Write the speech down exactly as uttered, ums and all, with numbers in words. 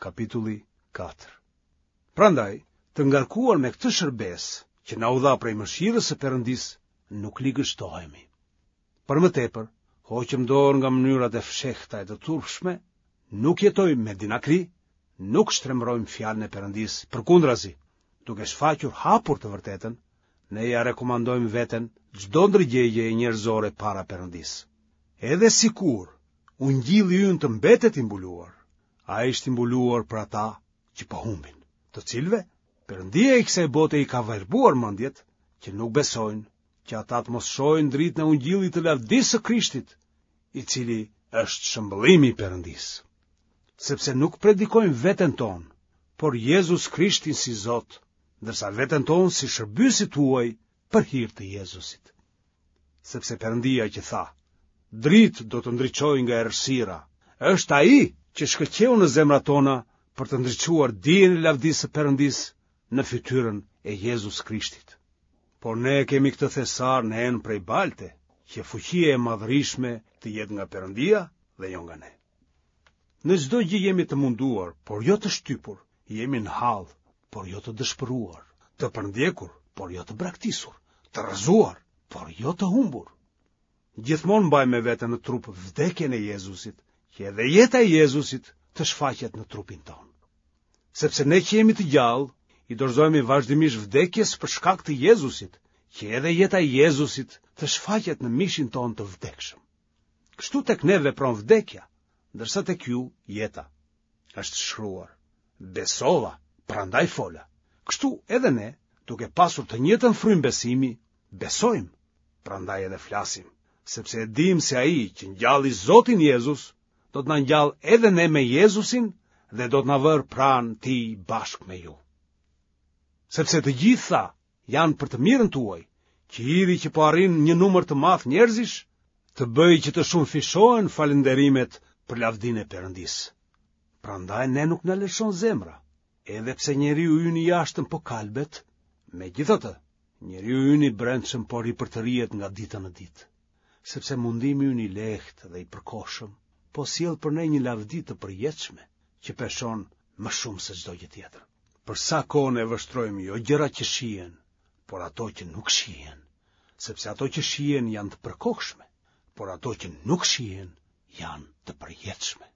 kapitulli katër. Prandaj, të ngarkuar me këtë shërbes që na u dha prej mëshirës së Perëndis, nuk ligështohemi. Për më tepër, hoqëm dorë nga mënyrat e fshehta e të turpshme, nuk jetojmë me dinakri, nuk shtrembrojmë fjalën e Perëndis, përkundrazi, duke shfaqur hapur të vërtetën, ne ja rekomandojmë veten çdo ndërgjegje e njerëzore para Perëndis. Edhe sikur ungjilli ynë të mbetet i mbuluar, ai është i mbuluar për ata që po humbin, të cilëve Perëndia i kësaj bote i ka verbuar mendjet që nuk besojnë, që ata të mos shohin dritën e ungjillit të lavdisë së Krishtit, i cili është shëmbëllimi i Perëndis. Sepse nuk predikojmë veten tonë, por Jezus Krishtin si Zot, ndërsa veten tonë si shërbyesi tuaj për hir të Jezusit. Sepse Perëndia që tha, dritë do të ndriçojë nga errësira, është ai që shkëlqeu në zemrat tona për të ndriçuar dijen e lavdisë së Perëndis në fytyrën e Jezus Krishtit. Por ne kemi këtë thesar në enë prej balte, që fuqia e madhërishme të jetë nga Perëndia dhe jo nga ne. Në çdo gjë jemi të munduar, por jo të shtypur, jemi në hall, por jo të dëshpëruar, të përndjekur, por jo të braktisur, të rrëzuar, por jo të humbur. Gjithmonë mbajmë me veten në trup vdekjen e Jezusit, që edhe jeta e Jezusit të shfaqet në trupin tonë. Sepse ne që jemi të gjallë, i dorëzohemi vazhdimisht vdekjes për shkak të Jezusit, që edhe jeta e Jezusit të shfaqet në mishin ton të vdekshëm. Kështu tek ne vepron vdekja, ndërsa tek ju jeta. Është shkruar: besova, prandaj fola. Kështu edhe ne, duke pasur të njëjtën frymë besimi, besojmë, prandaj edhe flasim, sepse e dim se ai që ngjalli Zotin Jezus, do të na ngjall edhe ne me Jezusin dhe do të na vër pranë tij bashkë me ju. Sepse të gjitha janë për të mirën tuaj, që hiri që po arrin një numër të madh njerëzish, të bëjë që të shumë fishohen falënderimet për lavdinë e Perëndis. Prandaj ne nuk na lëshon zemra, edhe pse njeriu ynë i jashtëm po kalbet, megjithatë, njeriu ynë i brendshëm po ripërtërihet nga dita në ditë, sepse mundimi ynë i lehtë dhe i përkohshëm po sjell për ne një lavdi të përjetshme, që peshon më shumë se çdo gjë tjetër. Për sa kohë ne vështrojmë jo gjëra që shihen, por ato që nuk shihen, sepse ato që shihen janë të përkohshme, por ato që nuk shihen janë të përjetshme.